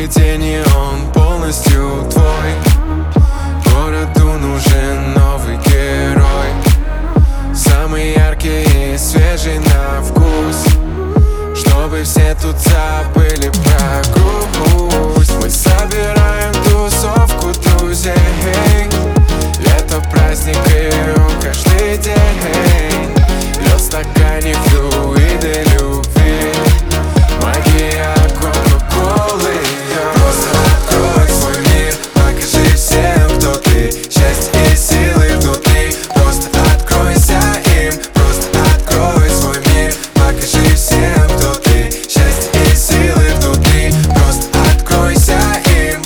каждый день, и он полностью твой. Городу нужен новый герой, самый яркий и свежий на вкус, чтобы все тут забыли про грусть. Мы собираем тусовку друзей, лето, праздник, и он каждый день. Лед в стакане, флюиды любви, магия кока-колы. Просто открой свой мир, покажи всем, кто ты. Счастье и силы внутри, просто откройся им. Просто открой свой мир, покажи всем, кто ты. Счастье и силы внутри, просто откройся им.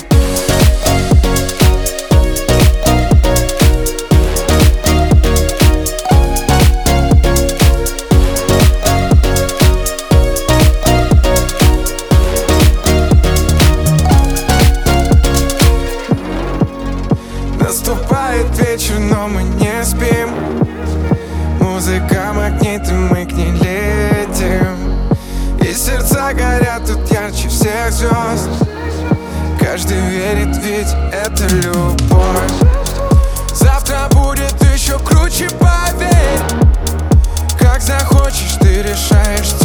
Наступает вечер, но мы не спим. Музыка магнит, и мы к ней летим. И сердца горят тут ярче всех звезд. Каждый верит, ведь это любовь. Завтра будет еще круче, поверь. Как захочешь, ты решаешь.